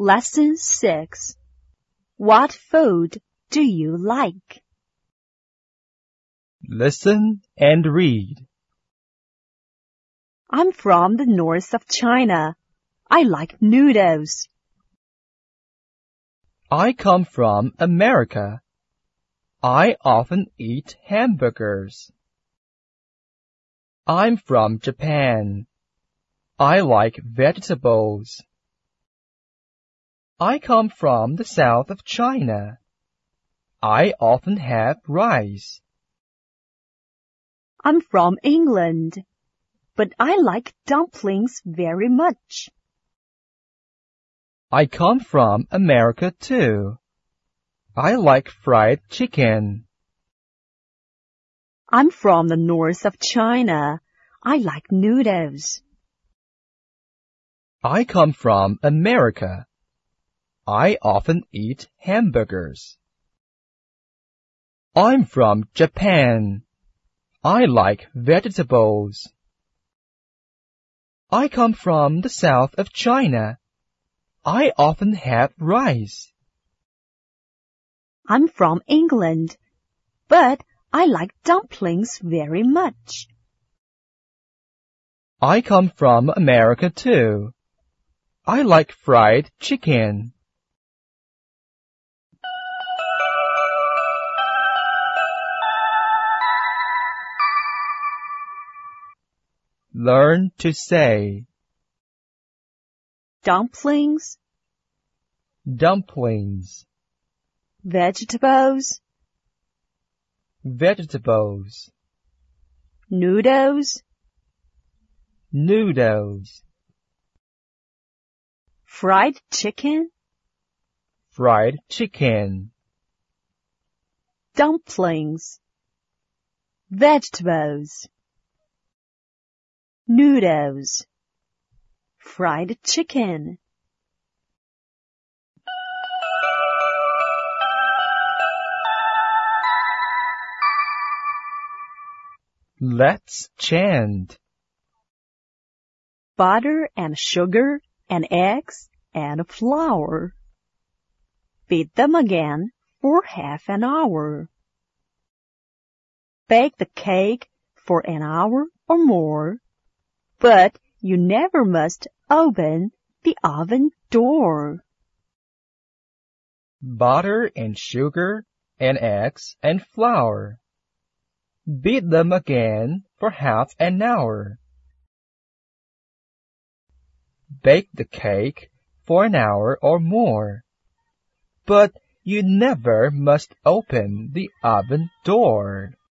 Lesson 6. What food do you like? Listen and read. I'm from the north of China. I like noodles. I come from America. I often eat hamburgers. I'm from Japan. I like vegetables. I come from the south of China. I often have rice. I'm from England, but I like dumplings very much. I come from America too. I like fried chicken. I'm from the north of China. I like noodles. I come from America. I often eat hamburgers. I'm from Japan. I like vegetables. I come from the south of China. I often have rice. I'm from England, but I like dumplings very much. I come from America too. I like fried chicken. Learn to say Dumplings, dumplings, vegetables, vegetables, noodles, noodles, fried chicken, fried chicken, dumplings, vegetables, noodles, fried chicken. Let's chant. Butter and sugar and eggs and flour. Beat them again for half an hour. Bake the cake for an hour or more, but you never must open the oven door. Butter and sugar and eggs and flour. Beat them again for half an hour. Bake the cake for an hour or more, but you never must open the oven door.